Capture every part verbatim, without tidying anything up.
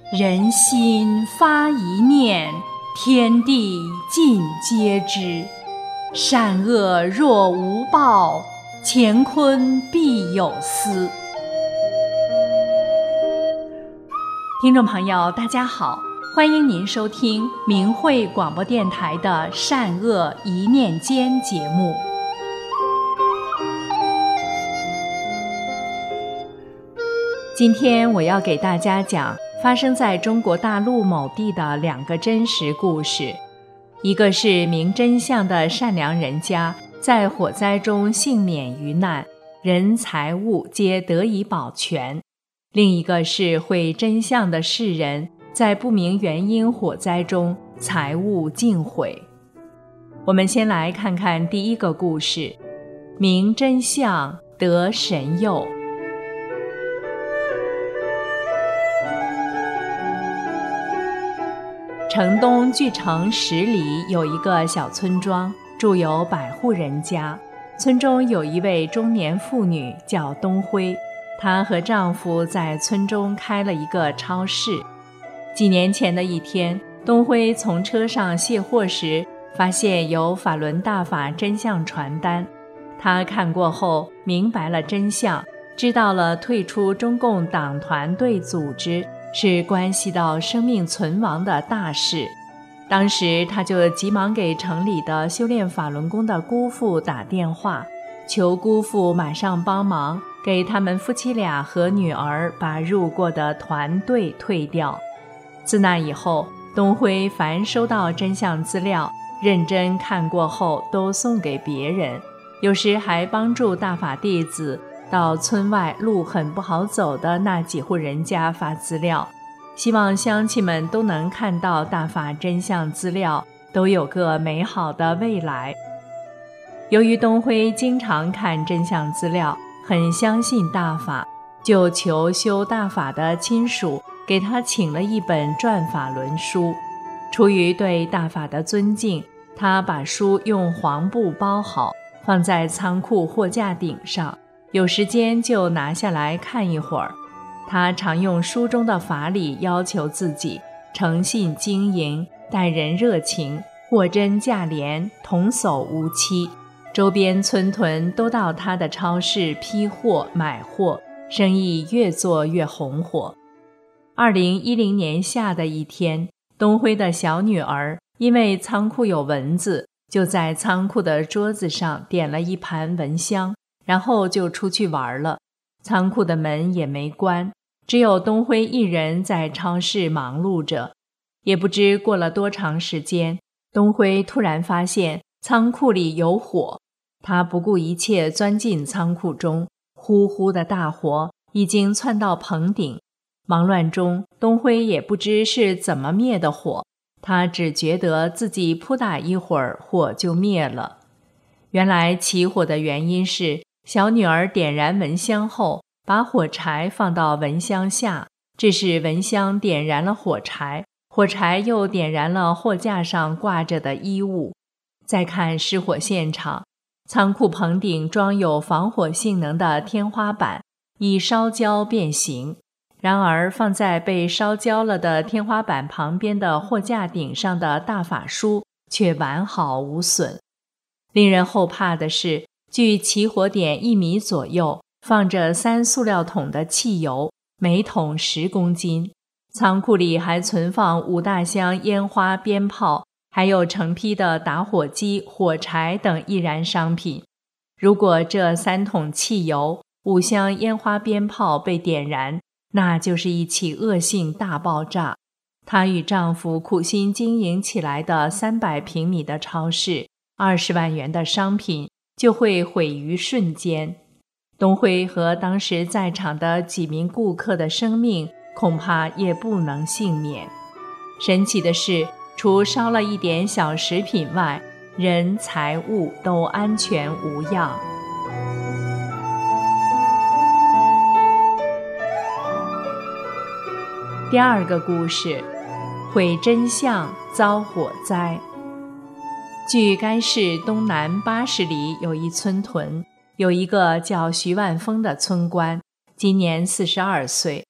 人心发一念，天地尽皆知。善恶若无报，乾坤必有私。听众朋友大家好，欢迎您收听明慧广播电台的善恶一念间节目。今天我要给大家讲发生在中国大陆某地的两个真实故事，一个是明真相的善良人家在火灾中幸免于难，人财物皆得以保全；另一个是会真相的世人在不明原因火灾中财物尽毁。我们先来看看第一个故事，明真相得神佑。城东距城十里有一个小村庄，住有百户人家。村中有一位中年妇女叫东辉，她和丈夫在村中开了一个超市。几年前的一天，东辉从车上卸货时，发现有法轮大法真相传单。他看过后明白了真相，知道了退出中共党团队组织是关系到生命存亡的大事。当时他就急忙给城里的修炼法轮功的姑父打电话，求姑父马上帮忙给他们夫妻俩和女儿把入过的团队退掉。自那以后，东辉凡收到真相资料，认真看过后都送给别人，有时还帮助大法弟子到村外路很不好走的那几户人家发资料，希望乡亲们都能看到大法真相资料，都有个美好的未来。由于东辉经常看真相资料，很相信大法，就求修大法的亲属给他请了一本转法轮书。出于对大法的尊敬，他把书用黄布包好，放在仓库货架顶上，有时间就拿下来看一会儿。他常用书中的法理要求自己诚信经营，待人热情，货真价廉，童叟无欺。周边村屯都到他的超市批货买货，生意越做越红火。二零一零年夏的一天，东辉的小女儿因为仓库有蚊子，就在仓库的桌子上点了一盘蚊香，然后就出去玩了。仓库的门也没关，只有东辉一人在超市忙碌着。也不知过了多长时间，东辉突然发现仓库里有火，他不顾一切钻进仓库中，呼呼的大火已经窜到棚顶。忙乱中，东辉也不知是怎么灭的火，他只觉得自己扑打一会儿，火就灭了。原来起火的原因是小女儿点燃蚊香后，把火柴放到蚊香下，致使蚊香点燃了火柴，火柴又点燃了货架上挂着的衣物。再看失火现场，仓库棚顶装有防火性能的天花板，已烧焦变形。然而放在被烧焦了的天花板旁边的货架顶上的大法书却完好无损。令人后怕的是，距起火点一米左右放着三塑料桶的汽油，每桶十公斤。仓库里还存放五大箱烟花鞭炮，还有成批的打火机、火柴等易燃商品。如果这三桶汽油、五箱烟花鞭炮被点燃，那就是一起恶性大爆炸。她与丈夫苦心经营起来的三百平米的超市，二十万元的商品就会毁于瞬间。东辉和当时在场的几名顾客的生命恐怕也不能幸免。神奇的是，除烧了一点小食品外，人财物都安全无恙。第二个故事，毁真相遭火灾。距该市东南八十里有一村屯，有一个叫徐万峰的村官，今年四十二岁。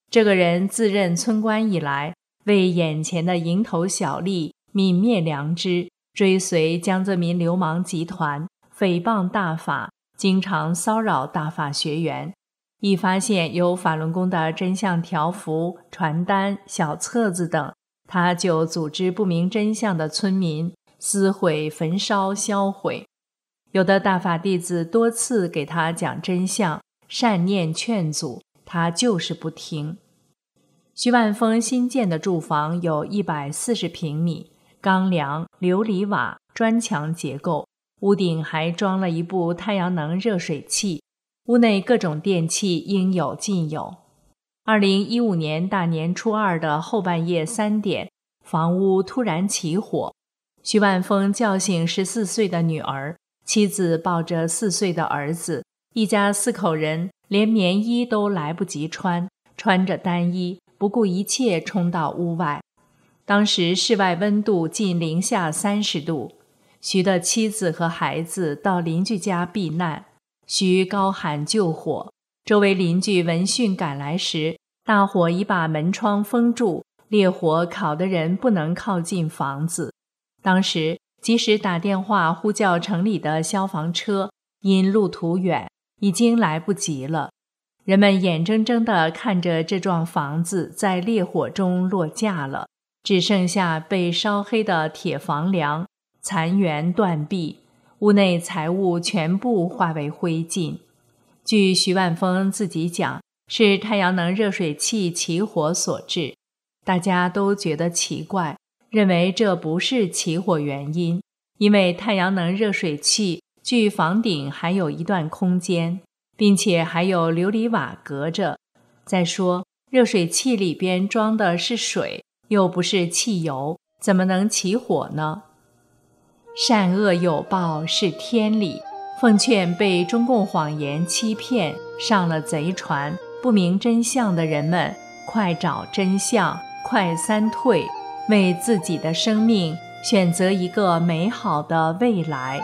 这个人自任村官以来，为眼前的蝇头小利泯灭良知，追随江泽民流氓集团，诽谤大法，经常骚扰大法学员。一发现有法轮功的真相条幅、传单、小册子等，他就组织不明真相的村民撕毁、焚烧、销毁。有的大法弟子多次给他讲真相，善念劝阻，他就是不听。徐万峰新建的住房有一百四十平米，钢梁、琉璃瓦、砖墙结构，屋顶还装了一部太阳能热水器，屋内各种电器应有尽有。二零一五年大年初二的后半夜三点，房屋突然起火。徐万峰叫醒十四岁的女儿，妻子抱着四岁的儿子，一家四口人连棉衣都来不及穿，穿着单衣，不顾一切冲到屋外。当时室外温度近零下三十度，徐的妻子和孩子到邻居家避难。徐高喊救火，周围邻居闻讯赶来时，大火已把门窗封住，烈火烤得人不能靠近房子。当时即使打电话呼叫城里的消防车，因路途远，已经来不及了。人们眼睁睁地看着这幢房子在烈火中落架了，只剩下被烧黑的铁房梁、残垣断壁，屋内财物全部化为灰烬。据徐万峰自己讲，是太阳能热水器起火所致。大家都觉得奇怪，认为这不是起火原因，因为太阳能热水器距房顶还有一段空间，并且还有琉璃瓦隔着。再说，热水器里边装的是水，又不是汽油，怎么能起火呢？善恶有报是天理，奉劝被中共谎言欺骗、上了贼船、不明真相的人们，快找真相，快三退，为自己的生命选择一个美好的未来。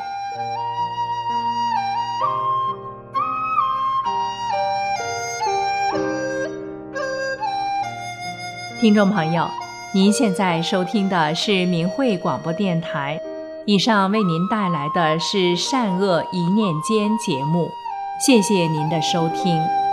听众朋友，您现在收听的是明慧广播电台，以上为您带来的是善恶一念间节目，谢谢您的收听。